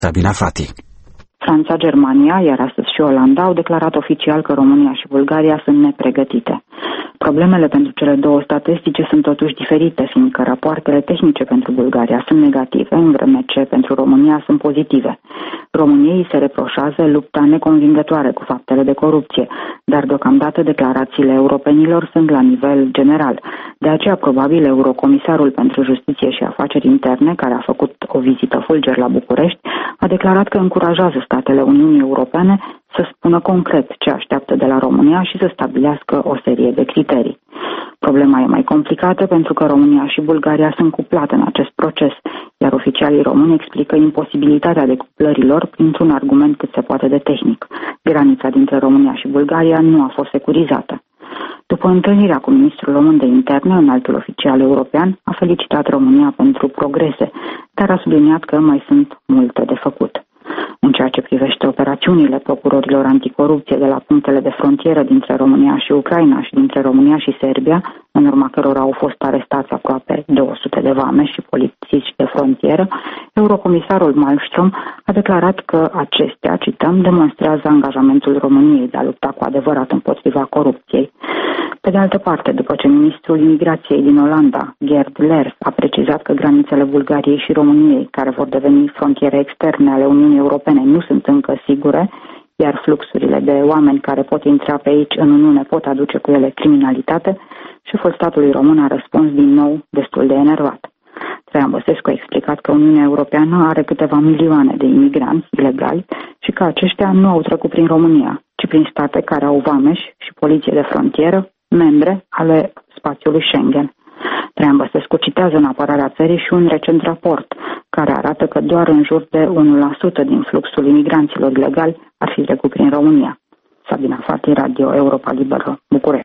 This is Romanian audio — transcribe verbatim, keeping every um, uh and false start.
Sabina Fati. Franța, Germania, iar astăzi și Olanda au declarat oficial că România și Bulgaria sunt nepregătite. Problemele pentru cele două state estice sunt totuși diferite, fiindcă rapoartele tehnice pentru Bulgaria sunt negative, în vreme ce pentru România sunt pozitive. României se reproșează lupta neconvingătoare cu faptele de corupție, dar deocamdată declarațiile europenilor sunt la nivel general. De aceea, probabil, Eurocomisarul pentru Justiție și Afaceri Interne, care a făcut o vizită fulger la București, a declarat că încurajează statele Uniunii Europene să spună concret ce așteaptă de la România și să stabilească o serie de criterii. Problema e mai complicată pentru că România și Bulgaria sunt cuplate în acest proces, iar oficialii români explică imposibilitatea decuplărilor printr-un argument cât se poate de tehnic. Granița dintre România și Bulgaria nu a fost securizată. După întâlnirea cu ministrul român de interne, înaltul oficial european a felicitat România pentru progrese, dar a subliniat că mai sunt multe de făcut. În ceea ce privește operațiunile procurorilor anticorupție de la punctele de frontieră dintre România și Ucraina și dintre România și Serbia, în urma cărora au fost arestați aproape două sute de vameși și polițiști de frontieră, Eurocomisarul Malmström a declarat că acestea, cităm, demonstrează angajamentul României de a lupta cu adevărat împotriva corupției. Pe de altă parte, după ce ministrul imigrației din Olanda, Gerd Leers, a precizat că granițele Bulgariei și României, care vor deveni frontiere externe ale Uniunii Europene, nu sunt încă sigure, iar fluxurile de oameni care pot intra pe aici în Uniune pot aduce cu ele criminalitate, șeful statului român a răspuns din nou destul de enervat. Traian Băsescu a explicat că Uniunea Europeană are câteva milioane de imigranți ilegali și că aceștia nu au trecut prin România, ci prin state care au vameși și poliție de frontieră, membre ale spațiului Schengen. Traian Băsescu citează în apărarea țării și un recent raport care arată că doar în jur de unu la sută din fluxul imigranților ilegali ar fi trecut prin România. Sabina Fati, Radio Europa Liberă, București.